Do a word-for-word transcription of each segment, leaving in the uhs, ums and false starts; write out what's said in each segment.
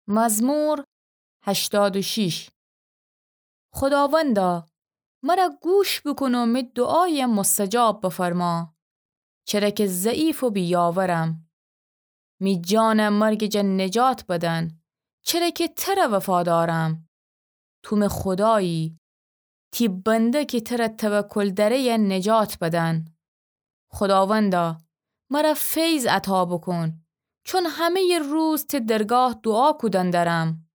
مزمور هشتاد و شش. خداوندا مرا گوش بکن و می دعای مستجاب بفرما، چرا که ضعیف و بیاورم. می جان مرگ جن نجات بدن، چرا که تر وفادارم. تو می خدایی تی بنده که تر توکل دره نجات بدن. خداوندا مرا فیض عطا بکن، چون همه روز تی درگاه دعا کدن درم.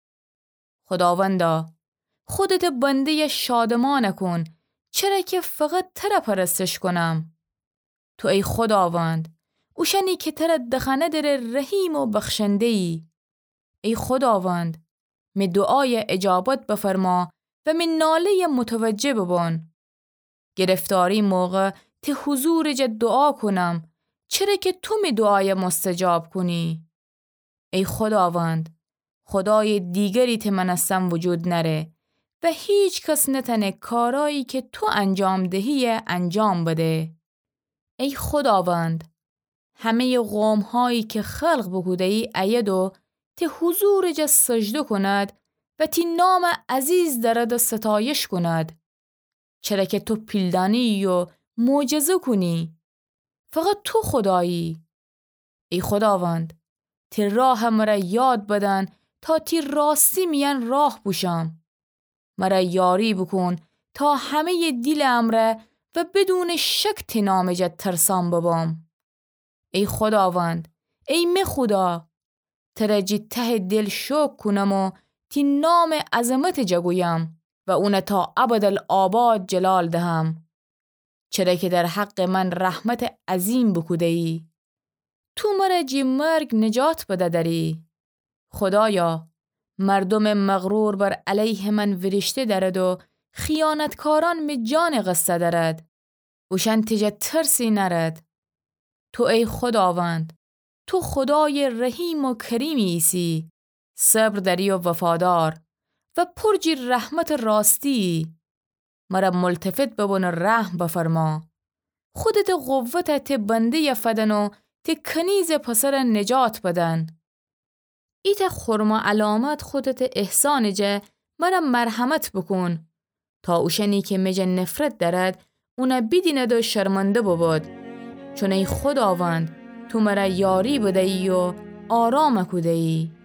خداوندا خودت بنده شادمان کن، چرا که فقط تر پرستش کنم. تو ای خداوند اوشنی که تر دخنه در رحیم و بخشنده ای. ای خداوند می دعای اجابت بفرما و می ناله متوجه ببان. گرفتاری موقع تی حضور جد دعا کنم، چرا که تو می دعای مستجاب کنی. ای خداوند خدای دیگری تی منستم وجود نره و هیچ کس نتنه کارایی که تو انجام دهی انجام بده. ای خداوند همه قوم هایی که خلق بکوده ای اید و تی حضور جد سجده کند و تی نام عزیز درد ستایش کند، چرا که تو پیلدانی و معجزه کنی. فقط تو خدایی. ای خداوند تی راه مرا یاد بدن تا تی راستی میان راه بوشم. مرا یاری بکن تا همه دیل امره و بدون شک تی نام جد ترسام ببام. ای خداوند ای می خدا ترجی ته دل شکر کنم و تی نام عظمت جگویم و اون تا ابدالآباد جلال دهم، چرا که در حق من رحمت عظیم بکوده ای. تو مرا جی مرگ نجات بده داری. خدایا مردم مغرور بر علیه من ورشته درد و خیانتکاران می جان قصه درد. اوشن تیجه ترسی نرد. تو ای خداوند تو خدای رحیم و کریمی ایسی، صبر داری و وفادار و پرجی رحمت راستی. مرا ملتفت ببون رحم بفرما. خودت قوتت بنده یفدن و تی کنیز پسر نجات بدن. ایت خرما علامت خودت احسان جه مرا مرحمت بکن، تا اوشنی که مجه نفرت درد اونا بیدیند و شرمنده بود. چون ای خداوند تو مرا یاری بده ای و آرام کده ای.